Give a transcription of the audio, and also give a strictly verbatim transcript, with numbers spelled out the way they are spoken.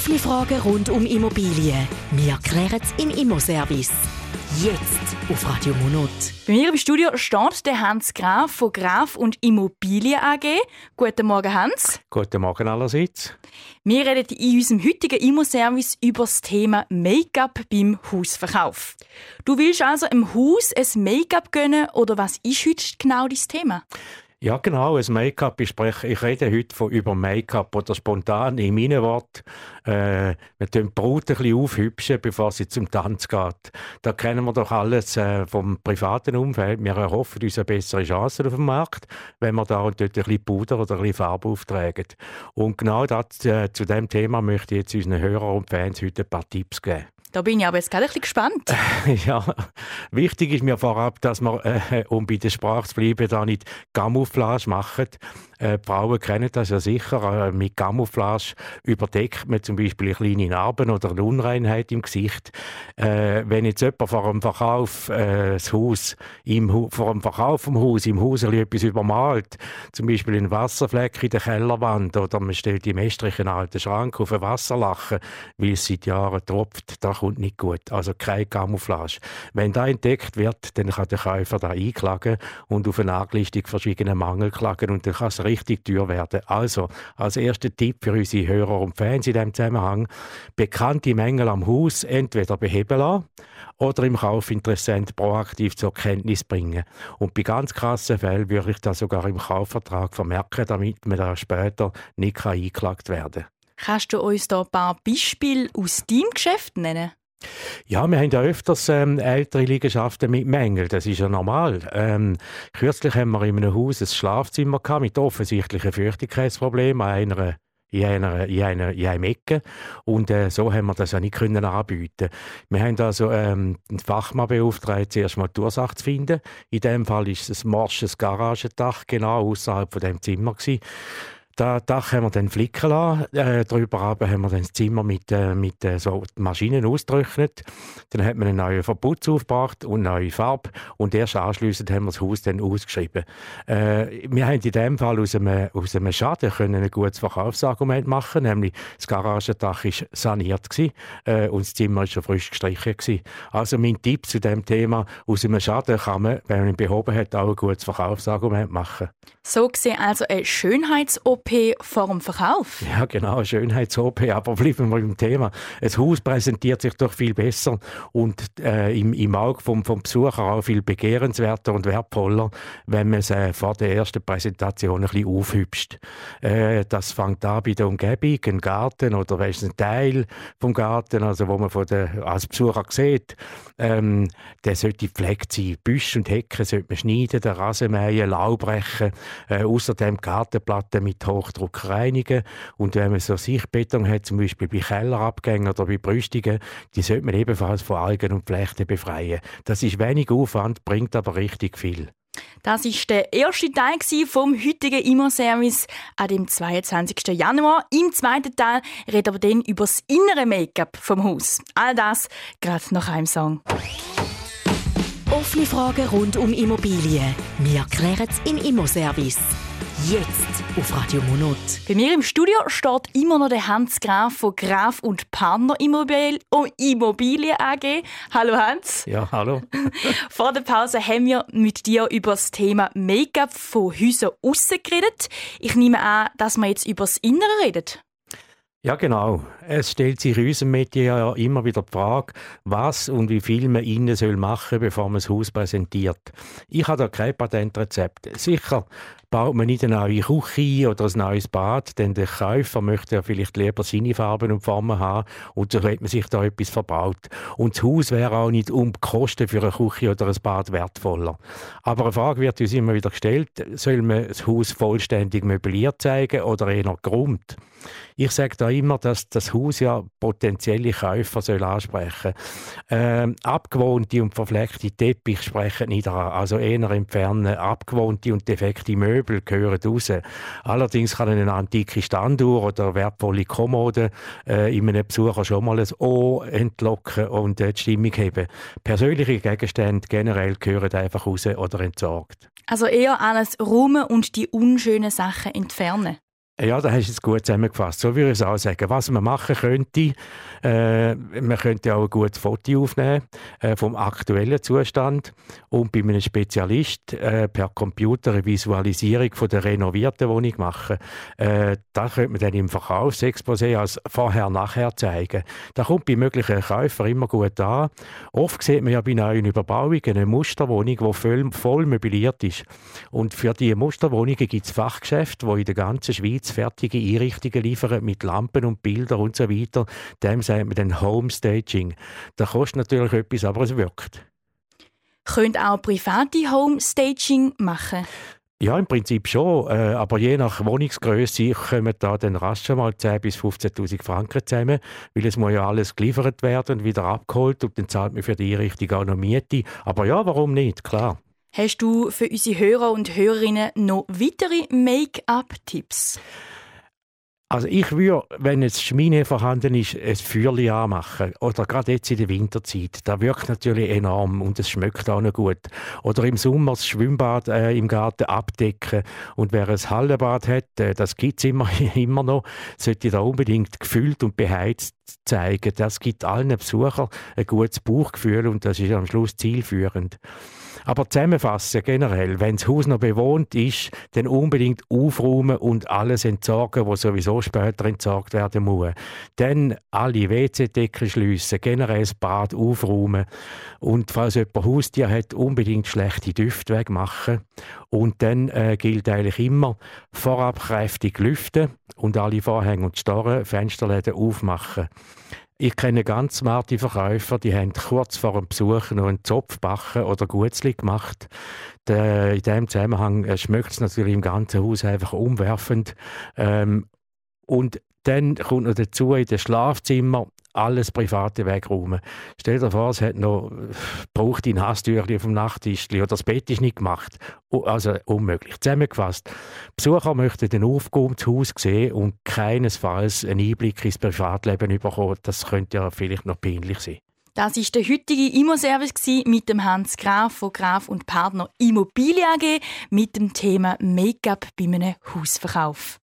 Offene Fragen rund um Immobilien. Wir klären es im Immoservice. Jetzt auf Radio Monot. Bei mir im Studio steht der Hans Graf von Graf und Immobilien A G. Guten Morgen, Hans. Guten Morgen allerseits. Wir reden in unserem heutigen Immoservice über das Thema Make-up beim Hausverkauf. Du willst also im Haus ein Make-up gönnen oder was ist heute genau dein Thema? Ja, genau, ein Make-up. Ich, spreche, ich rede heute von über Make-up oder spontan in meinen Worten. Äh, wir tun die Braut ein bisschen aufhübschen, bevor sie zum Tanz geht. Da kennen wir doch alles äh, vom privaten Umfeld. Wir erhoffen uns eine bessere Chancen auf dem Markt, wenn wir da und dort ein bisschen Puder oder ein bisschen Farbe auftragen. Und genau das, äh, zu diesem Thema möchte ich jetzt unseren Hörern und Fans heute ein paar Tipps geben. Da bin ich aber jetzt gerade ein bisschen gespannt. Ja, wichtig ist mir vorab, dass wir, äh, um bei der Sprache zu bleiben, da nicht Camouflage machen. Äh, die Frauen kennen das ja sicher. Äh, mit Camouflage überdeckt man zum Beispiel eine kleine Narben oder eine Unreinheit im Gesicht. Äh, wenn jetzt jemand vor dem Verkauf äh, das Haus, im Hu- vor dem Verkauf vom Haus im Haus etwas übermalt, zum Beispiel einen Wasserfleck in der Kellerwand oder man stellt im Estrich einen alten Schrank auf ein Wasserlachen, weil es seit Jahren tropft, das kommt nicht gut. Also keine Camouflage. Wenn das entdeckt wird, dann kann der Käufer da einklagen und auf eine Angelistung verschiedene Mangel klagen und dann kann es richtig teuer werden. Also, als erster Tipp für unsere Hörer und Fans in diesem Zusammenhang, bekannte Mängel am Haus entweder beheben lassen oder im Kaufinteressent proaktiv zur Kenntnis bringen. Und bei ganz krassen Fällen würde ich das sogar im Kaufvertrag vermerken, damit man da später nicht eingeklagt werden kann. Kannst du uns da ein paar Beispiele aus deinem Geschäft nennen? Ja, wir haben ja öfters ähm, ältere Liegenschaften mit Mängeln. Das ist ja normal. Ähm, kürzlich haben wir in einem Haus ein Schlafzimmer gehabt mit offensichtlichen Feuchtigkeitsproblemen an einer in einer, in einer, in einer Ecke. Und äh, so haben wir das ja nicht können anbieten. Wir haben also ähm, einen Fachmann beauftragt, zuerst mal die Ursache zu finden. In diesem Fall war es ein morsches Garagendach, genau außerhalb von dem Zimmer gewesen. Das Dach haben wir dann flicken lassen. Äh, darüber haben wir dann das Zimmer mit, äh, mit äh, so Maschinen ausgetrocknet. Dann hat man einen neuen Verputz aufgebracht und eine neue Farbe. Und erst anschliessend haben wir das Haus dann ausgeschrieben. Äh, wir haben in diesem Fall aus einem, aus einem Schaden können ein gutes Verkaufsargument machen. Nämlich das Garagendach war saniert gewesen, äh, und das Zimmer war schon frisch gestrichen gewesen. Also mein Tipp zu diesem Thema: Aus einem Schaden kann man, wenn man ihn behoben hat, auch ein gutes Verkaufsargument machen. So gesehen also eine Schönheits-O P vor dem Verkauf. Ja, genau, Schönheits-O P, aber bleiben wir im Thema. Ein Haus präsentiert sich doch viel besser und äh, im, im Auge vom, vom Besucher auch viel begehrenswerter und wertvoller, wenn man es äh, vor der ersten Präsentation ein bisschen aufhübscht. Äh, das fängt an bei der Umgebung, ein Garten oder weißt, ein Teil vom Garten, also wo man von der, als Besucher sieht. Ähm, der sollte gepflegt sein. Büsche und Hecken sollte man schneiden, den Rasen mähen, Laub brechen, äh, außerdem Gartenplatten mit Hochdruck reinigen. Und wenn man so Sichtbeton hat, zum Beispiel bei Kellerabgängen oder bei Brüstungen, die sollte man ebenfalls von Algen und Flechten befreien. Das ist wenig Aufwand, bringt aber richtig viel. Das war der erste Teil vom heutigen Immoservice an dem zweiundzwanzigsten Januar. Im zweiten Teil reden wir dann über das innere Make-up vom Haus. All das gerade nach einem Song. Offene Fragen rund um Immobilien. Wir klären es im Immoservice. Jetzt auf Radio Monot. Bei mir im Studio steht immer noch der Hans Graf von Graf und Partner Immobil- oh, Immobilien A G. Hallo Hans. Ja, hallo. Vor der Pause haben wir mit dir über das Thema Make-up von Häusern aussen geredet. Ich nehme an, dass wir jetzt über das Innere reden. Ja, genau. Es stellt sich in unserem Metier ja immer wieder die Frage, was und wie viel man innen soll machen, bevor man das Haus präsentiert. Ich habe da kein Patentrezept. Sicher baut man nicht eine neue Küche oder ein neues Bad, denn der Käufer möchte ja vielleicht lieber seine Farben und Formen haben und so hat man sich da etwas verbaut. Und das Haus wäre auch nicht um die Kosten für eine Küche oder ein Bad wertvoller. Aber eine Frage wird uns immer wieder gestellt, soll man das Haus vollständig möbliert zeigen oder eher geräumt? Ich sage da immer, dass das Haus ja potenzielle Käufer soll ansprechen soll. Ähm, abgewohnte und verfleckte Teppiche sprechen nicht an, also eher entfernen. Abgewohnte und defekte Möbel gehören raus. Allerdings kann eine antike Standuhr oder wertvolle Kommode äh, in einem Besucher schon mal ein O entlocken und äh, die Stimmung heben. Persönliche Gegenstände generell gehören einfach raus oder entsorgt. Also eher alles räumen und die unschönen Sachen entfernen. Ja, da hast du es gut zusammengefasst. So würde ich es auch sagen. Was man machen könnte, äh, man könnte auch ein gutes Foto aufnehmen äh, vom aktuellen Zustand und bei einem Spezialist äh, per Computer eine Visualisierung von der renovierten Wohnung machen. Äh, das könnte man dann im Verkaufsexposé als Vorher-Nachher zeigen. Das kommt bei möglichen Käufern immer gut an. Oft sieht man ja bei neuen Überbauungen eine Musterwohnung, die voll, voll möbliert ist. Und für diese Musterwohnungen gibt es Fachgeschäfte, die in der ganzen Schweiz fertige Einrichtungen liefern mit Lampen und Bildern und so weiter. Dem sagt man dann Homestaging. Das kostet natürlich etwas, aber es wirkt. Könnt auch private Homestaging machen? Ja, im Prinzip schon, äh, aber je nach Wohnungsgrösse kommen da dann rasch schon mal zehntausend bis fünfzehntausend Franken zusammen, weil es muss ja alles geliefert werden und wieder abgeholt und dann zahlt man für die Einrichtung auch noch Miete. Aber ja, warum nicht, klar. Hast du für unsere Hörer und Hörerinnen noch weitere Make-up-Tipps? Also ich würde, wenn jetzt Schmine vorhanden ist, ein Feuerchen anmachen. Oder gerade jetzt in der Winterzeit. Das wirkt natürlich enorm und es schmeckt auch noch gut. Oder im Sommer das Schwimmbad äh, im Garten abdecken. Und wer ein Hallenbad hat, äh, das gibt es immer, immer noch, sollte da unbedingt gefüllt und beheizt zeigen. Das gibt allen Besuchern ein gutes Bauchgefühl und das ist am Schluss zielführend. Aber zusammenfassen generell, wenn das Haus noch bewohnt ist, dann unbedingt aufräumen und alles entsorgen, was sowieso später entsorgt werden muss. Dann alle W C-Decken schliessen, generell das Bad aufräumen und falls jemand Haustier hat, unbedingt schlechte Düfte wegmachen. Und dann äh, gilt eigentlich immer, vorab kräftig lüften und alle Vorhänge und Storen, Fensterläden aufmachen. Ich kenne ganz smarte Verkäufer, die haben kurz vor dem Besuch noch einen Zopf backen oder Gutzli gemacht. De, in diesem Zusammenhang äh, schmeckt es natürlich im ganzen Haus einfach umwerfend. Ähm, und dann kommt noch dazu, in den Schlafzimmer alles Private wegräumen. Stell dir vor, es hat noch braucht ein Hasstüchli vom Nachttisch oder das Bett ist nicht gemacht. Also unmöglich. Zusammengefasst. Besucher möchten ein aufgeräumtes Haus sehen und keinesfalls einen Einblick ins Privatleben bekommen. Das könnte ja vielleicht noch peinlich sein. Das war der heutige Immo-Service mit dem Hans Graf von Graf und Partner Immobilien A G mit dem Thema Make-up bei einem Hausverkauf.